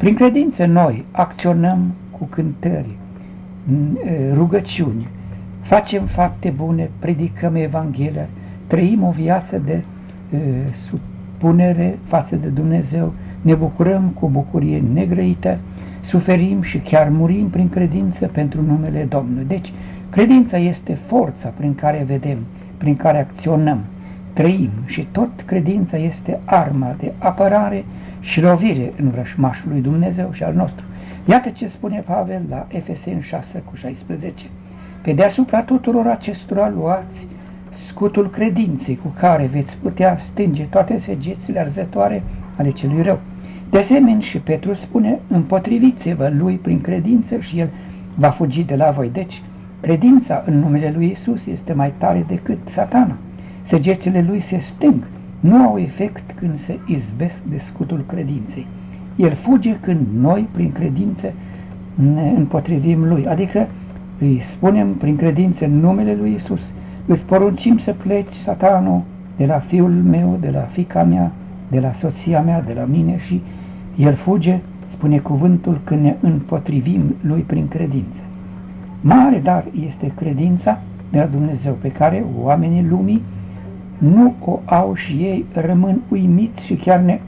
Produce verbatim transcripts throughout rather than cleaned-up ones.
Prin credință noi acționăm cu cântări, rugăciuni, facem fapte bune, predicăm Evanghelia, trăim o viață de e, supunere față de Dumnezeu, ne bucurăm cu bucurie negrăită, suferim și chiar murim prin credință pentru numele Domnului. Deci, credința este forța prin care vedem, prin care acționăm, trăim și tot credința este arma de apărare și lovire în vrășmașul lui Dumnezeu și al nostru. Iată ce spune Pavel la Efeseni șase cu șaisprezece. Pe deasupra tuturor acestora luați scutul credinței cu care veți putea stânge toate săgețile arzătoare ale celui rău. De asemenea și Petru spune, împotriviți-vă lui prin credință și el va fugi de la voi. Deci, credința în numele lui Iisus este mai tare decât Satana. Săgețile lui se stâng, nu au efect când se izbesc de scutul credinței. El fuge când noi, prin credință, ne împotrivim lui, adică îi spunem prin credință în numele lui Iisus. Îți poruncim să pleci, Satanul, de la fiul meu, de la fiica mea, de la soția mea, de la mine și el fuge, spune cuvântul, când ne împotrivim lui prin credință. Mare dar este credința de la Dumnezeu pe care oamenii lumii nu o au și ei rămân uimiți și chiar ne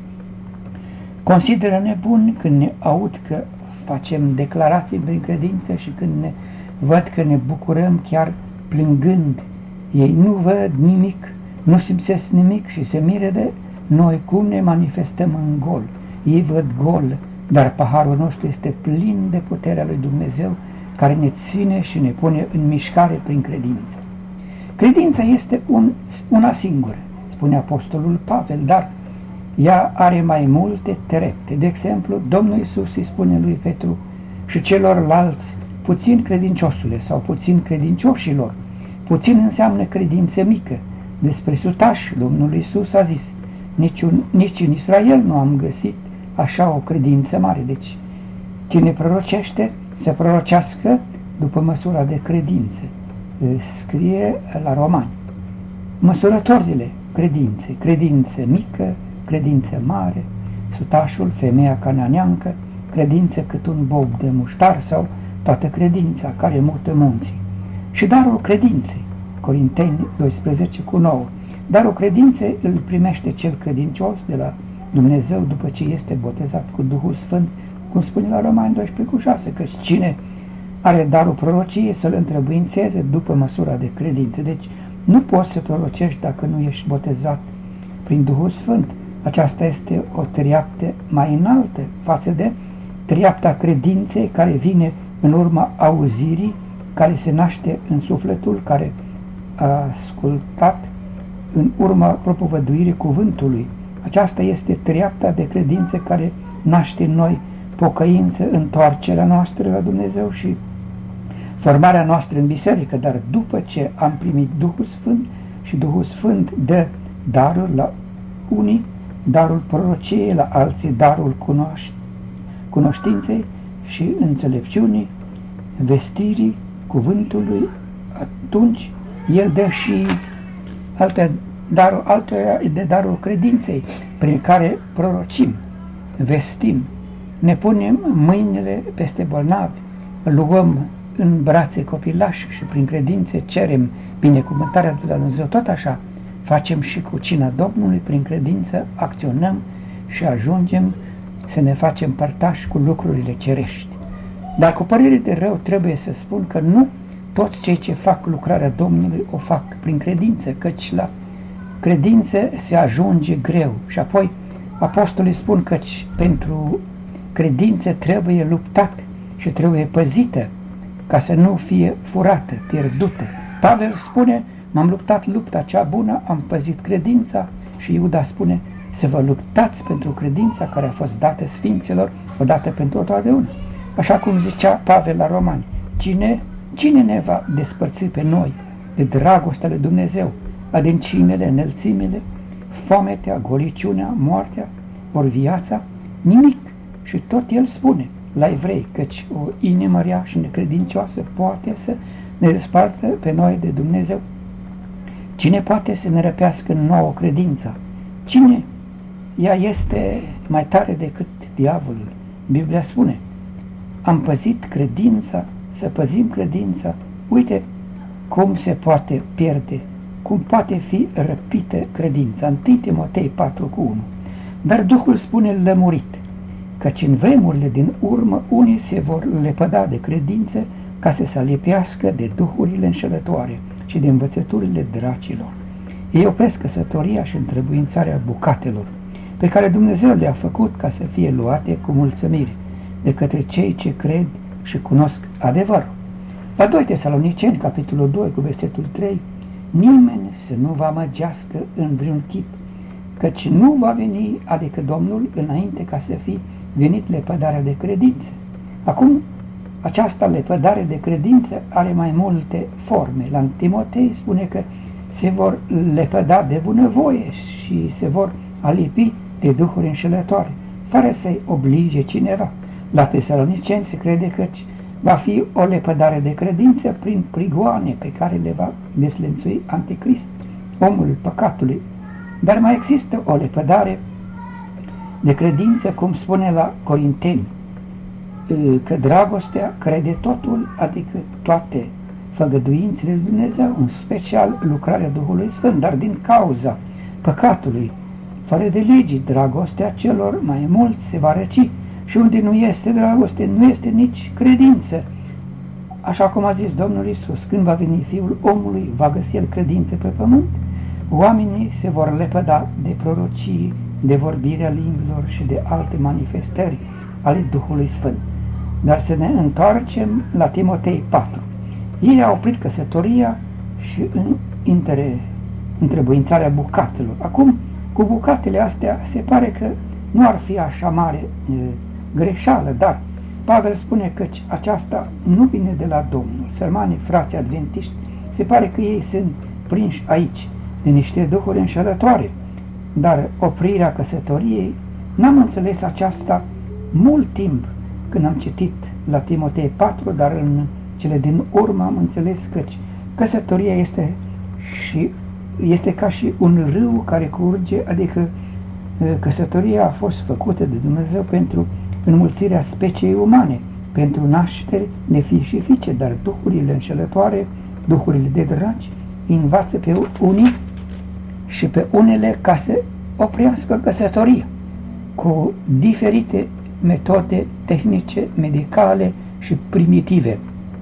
consideră nebuni când ne aud că facem declarații prin credință și când ne văd că ne bucurăm chiar plângând. Ei nu văd nimic, nu simțesc nimic și se miră de noi cum ne manifestăm în gol. Ei văd gol, dar paharul nostru este plin de puterea lui Dumnezeu care ne ține și ne pune în mișcare prin credință. Credința este un, una singură, spune apostolul Pavel, dar ea are mai multe trepte. De exemplu, Domnul Iisus îi spune lui Petru și celorlalți, puțin credinciosule sau puțin credincioșilor. Puțin înseamnă credință mică. Despre sutași, Domnul Iisus a zis, nici, un, nici în Israel nu am găsit așa o credință mare. Deci, cine prorocește, să prorocească după măsura de credință. Scrie la Romani. Măsurătorile credințe, credință mică, credință mare, sutașul, femeia cananeancă, credință cât un bob de muștar sau toată credința care mută munții. Și darul credinței, Corinteni doisprezece cu nouă, darul credinței îl primește cel credincios de la Dumnezeu după ce este botezat cu Duhul Sfânt, cum spune la Romani doisprezece cu șase, că cine are darul prorociei să-l întrebuințeze după măsura de credință. Deci nu poți să prorocești dacă nu ești botezat prin Duhul Sfânt. Aceasta este o treaptă mai înaltă față de treapta credinței care vine în urma auzirii, care se naște în sufletul care a ascultat în urma propovăduirii cuvântului. Aceasta este treapta de credință care naște în noi pocăință, întoarcerea noastră la Dumnezeu și formarea noastră în biserică, dar după ce am primit Duhul Sfânt și Duhul Sfânt dă darul la unii, darul prorociei, la alții darul cunoaș cunoștinței și înțelepciunii, vestirii cuvântului, atunci el dă și alte darul, alte de darul credinței prin care prorocim, vestim, ne punem mâinile peste bolnavi, luăm în brațe copilași și prin credințe cerem binecuvântarea de la Dumnezeu. Tot așa facem și cu cina Domnului, prin credință acționăm și ajungem să ne facem părtași cu lucrurile cerești. Dar cu părere de rău trebuie să spun că nu toți cei ce fac lucrarea Domnului o fac prin credință, căci la credință se ajunge greu. Și apoi apostolii spun căci pentru credință trebuie luptat și trebuie păzită ca să nu fie furată, pierdută. Pavel spune, m-am luptat lupta cea bună, am păzit credința, și Iuda spune, să vă luptați pentru credința care a fost dată sfinților odată pentru totdeauna. Așa cum zicea Pavel la Romani, cine, cine ne va despărți pe noi de dragostea lui Dumnezeu, adâncimile, înălțimile, foametea, goliciunea, moartea, ori viața? Nimic. Și tot el spune la evrei, căci o inimă rea și necredincioasă poate să ne despartă pe noi de Dumnezeu. Cine poate să ne răpească nouă credința? Cine? Ea este mai tare decât diavolul. Biblia spune, am păzit credința, să păzim credința. Uite cum se poate pierde, cum poate fi răpită credința. întâi Timotei patru cu unu. Dar Duhul spune lămurit, căci în vremurile din urmă unii se vor lepăda de credință ca să se alipească de duhurile înșelătoare și de învățăturile dracilor. Ei opresc căsătoria și întrebuințarea bucatelor, pe care Dumnezeu le-a făcut ca să fie luate cu mulțumire de către cei ce cred și cunosc adevărul. La doi Tesaloniceni, capitolul doi, cu versetul trei, nimeni să nu vă amăgească în vreun chip, căci nu va veni, adică Domnul, înainte ca să fie venit lepădarea de credință. Acum, această lepădare de credință are mai multe forme. La Timotei spune că se vor lepăda de bunăvoie și se vor alipi de duhuri înșelătoare, fără să-i oblige cineva. La Tesaloniceni se crede că va fi o lepădare de credință prin prigoane pe care le va deslențui Anticrist, omul păcatului. Dar mai există o lepădare de credință, cum spune la Corinteni, că dragostea crede totul, adică toate făgăduințele lui Dumnezeu, în special lucrarea Duhului Sfânt, dar din cauza păcatului, fără de legii, dragostea celor mai mulți se va răci și unde nu este dragoste, nu este nici credință. Așa cum a zis Domnul Iisus, când va veni Fiul omului, va găsi El credință pe pământ, oamenii se vor lepăda de prorocii, de vorbirea limbilor și de alte manifestări ale Duhului Sfânt. Dar să ne întoarcem la Timotei patru. Ei au oprit căsătoria și în intere, întrebuințarea bucatelor. Acum, cu bucatele astea, se pare că nu ar fi așa mare e, greșeală, dar Pavel spune că aceasta nu vine de la Domnul. Sărmanii frații adventiști, se pare că ei sunt prinși aici de niște duhuri înșelătoare, dar oprirea căsătoriei, n-am înțeles aceasta mult timp când am citit la Timotei patru, dar în cele din urmă am înțeles că căsătoria este, și, este ca și un râu care curge, adică căsătoria a fost făcută de Dumnezeu pentru înmulțirea speciei umane, pentru naștere de fii și fiice, dar duhurile înșelătoare, duhurile de dragi, învață pe unii și pe unele ca să oprească căsătoria cu diferite metode tehnice, medicale și primitive,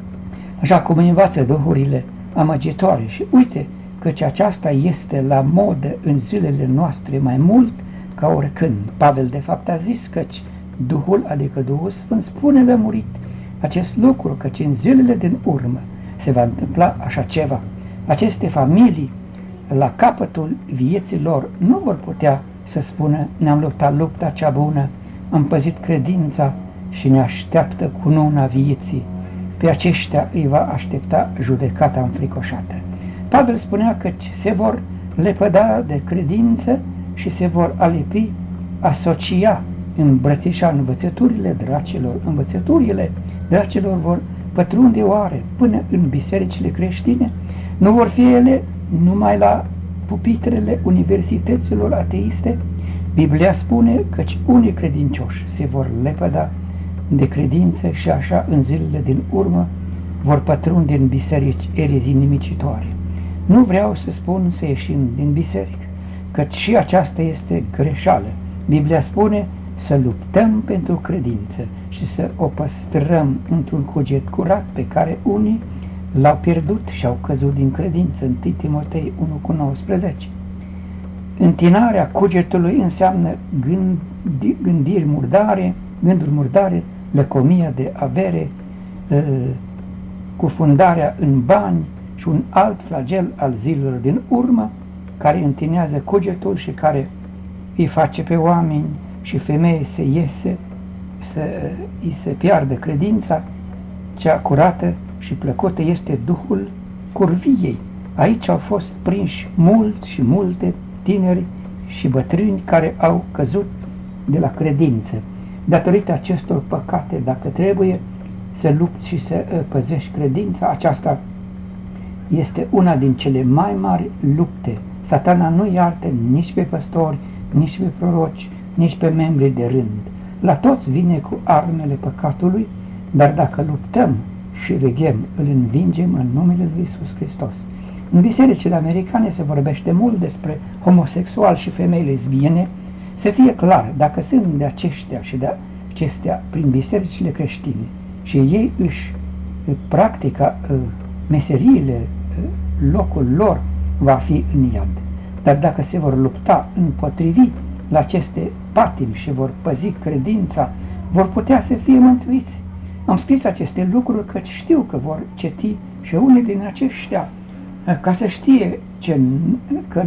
așa cum învață duhurile amăgitoare. Și uite căci aceasta este la modă în zilele noastre mai mult ca oricând. Pavel de fapt a zis căci Duhul, adică Duhul Sfânt, spune lămurit acest lucru, căci în zilele din urmă se va întâmpla așa ceva. Aceste familii, la capătul vieții lor, nu vor putea să spună ne-am luptat lupta cea bună, am păzit credința și ne așteaptă cununa vieții. Pe aceștia îi va aștepta judecata înfricoșată. Pavel spunea că se vor lepăda de credință și se vor alipi, asocia, îmbrățișa învățăturile dracilor. Învățăturile dracilor vor pătrunde oare până în bisericile creștine? Nu vor fi ele numai la pupitrele universităților ateiste? Biblia spune că unii credincioși se vor lepăda de credință și așa în zilele din urmă vor pătrunde în biserici erezii nimicitoare. Nu vreau să spun să ieșim din biserică, căci și aceasta este greșeală. Biblia spune să luptăm pentru credință și să o păstrăm într-un cuget curat pe care unii l-au pierdut și au căzut din credință. întâi Timotei unu cu nouăsprezece. Întinarea cugetului înseamnă gândi, gândiri murdare, gânduri murdare, lăcomia de avere, cufundarea în bani și un alt flagel al zilelor din urmă, care întinează cugetul și care îi face pe oameni și femei să iese, să îi se piardă credința. Cea curată și plăcută este duhul curviei. Aici au fost prinși mulți și multe tineri și bătrâni care au căzut de la credință. Datorită acestor păcate, dacă trebuie să lupți și să păzești credința, aceasta este una din cele mai mari lupte. Satana nu iartă nici pe păstori, nici pe proroci, nici pe membrii de rând. La toți vine cu armele păcatului, dar dacă luptăm și veghem, îl învingem în numele Lui Iisus Hristos. În bisericile americane se vorbește mult despre homosexual și femei lesbiene. Să fie clar, dacă sunt de aceștia și de acestea prin bisericile creștine și ei își practică meseriile, locul lor va fi în iad. Dar dacă se vor lupta împotrivi la aceste patimi și vor păzi credința, vor putea să fie mântuiți. Am scris aceste lucruri că știu că vor citi și unii din aceștia, ca să știe ce, că,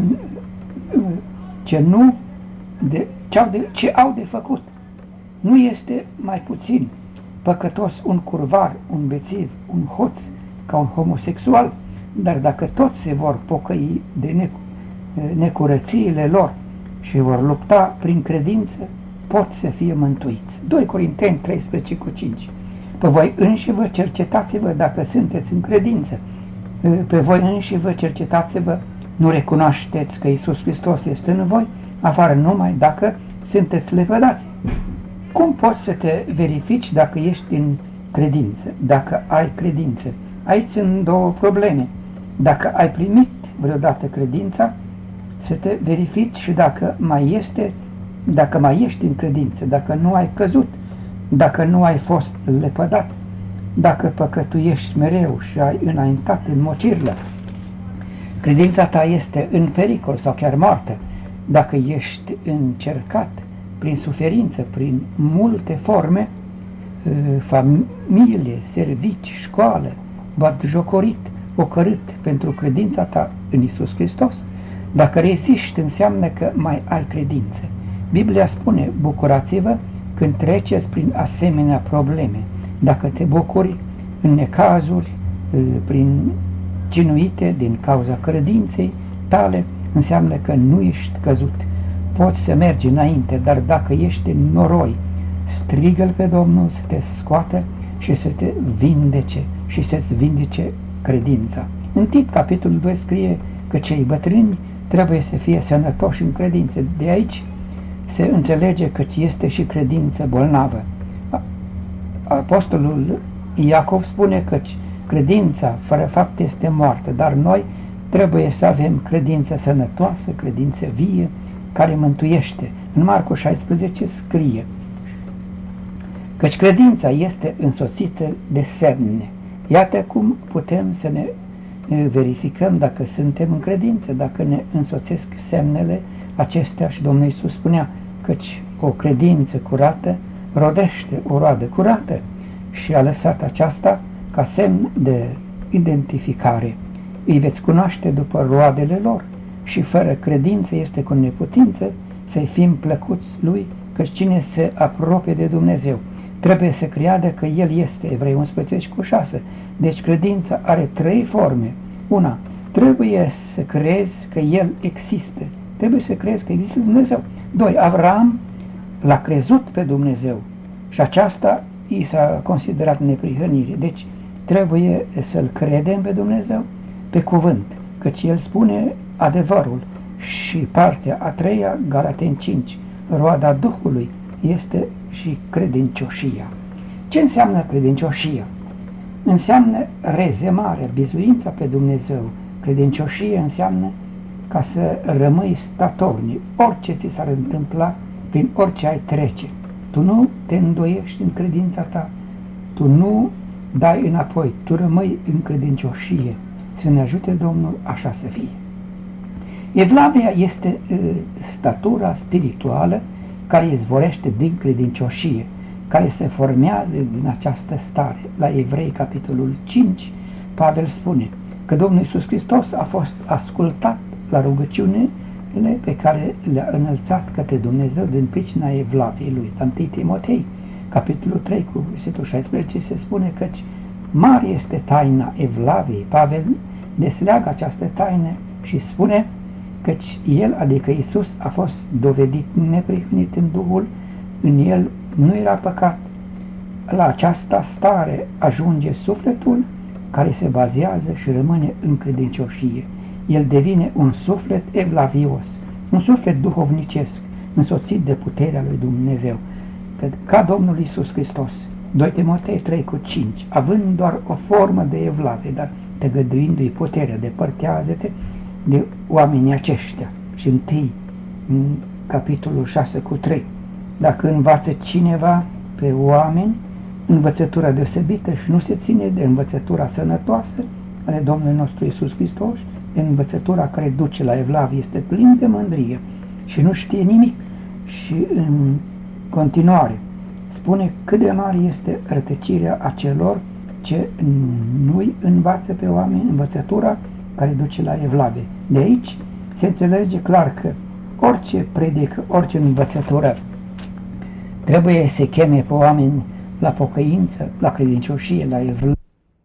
ce, nu de, ce, au de, ce au de făcut. Nu este mai puțin păcătos un curvar, un bețiv, un hoț, ca un homosexual, dar dacă toți se vor pocăi de necurățiile lor și vor lupta prin credință, pot să fie mântuiți. doi Corinteni treisprezece cu cinci. Pe voi înși vă cercetați-vă dacă sunteți în credință. Pe voi înși vă cercetați-vă, nu recunoașteți că Iisus Hristos este în voi, afară numai dacă sunteți lepădați. Cum poți să te verifici dacă ești în credință, dacă ai credință? Aici sunt două probleme. Dacă ai primit vreodată credința, să te verifici și dacă mai este, dacă mai ești în credință, dacă nu ai căzut, dacă nu ai fost lepădat, dacă păcătuiești mereu și ai înaintat în mocirlă. Credința ta este în pericol sau chiar moartă, dacă ești încercat prin suferință, prin multe forme, familie, servici, școală, batjocorit, ocărât pentru credința ta în Iisus Hristos. Dacă reziști, înseamnă că mai ai credință. Biblia spune, bucurați-vă când treceți prin asemenea probleme. Dacă te bucuri în necazuri, prin cinuite din cauza credinței tale, înseamnă că nu ești căzut. Poți să mergi înainte, dar dacă ești în noroi, strigă-L pe Domnul să te scoată și să te vindece și să-ți vindece credința. În Tit, capitolul doi, scrie că cei bătrâni trebuie să fie sănătoși în credință. De aici se înțelege că este și credință bolnavă. Apostolul Iacov spune că credința fără fapt este moartă, dar noi trebuie să avem credință sănătoasă, credință vie, care mântuiește. În Marcu șaisprezece scrie căci credința este însoțită de semne. Iată cum putem să ne verificăm dacă suntem în credință, dacă ne însoțesc semnele acestea. Și Domnul Iisus spunea căci o credință curată rodește o roadă curată și a lăsat aceasta ca semn de identificare. Îi veți cunoaște după roadele lor și fără credință este cu neputință să-i fim plăcuți Lui, căci cine se apropie de Dumnezeu trebuie să creadă că El este. Evrei unsprezece cu șase. Deci credința are trei forme. Una, trebuie să crezi că El există. Trebuie să crezi că există Dumnezeu. Doi, Avram l-a crezut pe Dumnezeu și aceasta i s-a considerat neprihănire. Deci trebuie să-L credem pe Dumnezeu pe cuvânt, căci El spune adevărul. Și partea a treia, Galateni cinci, roada Duhului este și credincioșia. Ce înseamnă credincioșia? Înseamnă rezemare, bizuința pe Dumnezeu. Credincioșie înseamnă ca să rămâi statornic, orice ți s-ar întâmpla, prin orice ai trece. Tu nu te îndoiești în credința ta, tu nu dai înapoi, tu rămâi în credincioșie. Să ne ajute Domnul așa să fie. Evlavia este uh, statura spirituală care izvorește din credincioșie, care se formează din această stare. La Evrei, capitolul cinci, Pavel spune că Domnul Iisus Hristos a fost ascultat la rugăciunile pe care le-a înălțat către Dumnezeu din pricina evlaviei Lui. întâi Timotei, capitolul trei, cu versetul șaisprezece, se spune căci mare este taina evlaviei. Pavel desleagă această taină și spune căci El, adică Iisus, a fost dovedit neprihănit în Duhul, în El nu era păcat. La această stare ajunge sufletul care se bazează și rămâne în credincioșie. El devine un suflet evlavios, un suflet duhovnicesc, însoțit de puterea lui Dumnezeu. este ca Domnul Iisus Hristos. doi Timotei trei cu cinci, având doar o formă de evlavie, dar tăgăduindu-i puterea, depărtează-te de oamenii aceștia. Și întâi, în capitolul șase cu trei, dacă învață cineva pe oameni învățătura deosebită și nu se ține de învățătura sănătoasă ale Domnului nostru Iisus Hristos, de învățătura care duce la evlavie, este plin de mândrie și nu știe nimic. Și în continuare spune cât de mare este rătăcirea acelor ce nu-i învață pe oameni învățătura care duce la evlavie. De aici se înțelege clar că orice predică, orice învățătură trebuie să cheme pe oameni la pocăință, la credincioșie, la evlavie,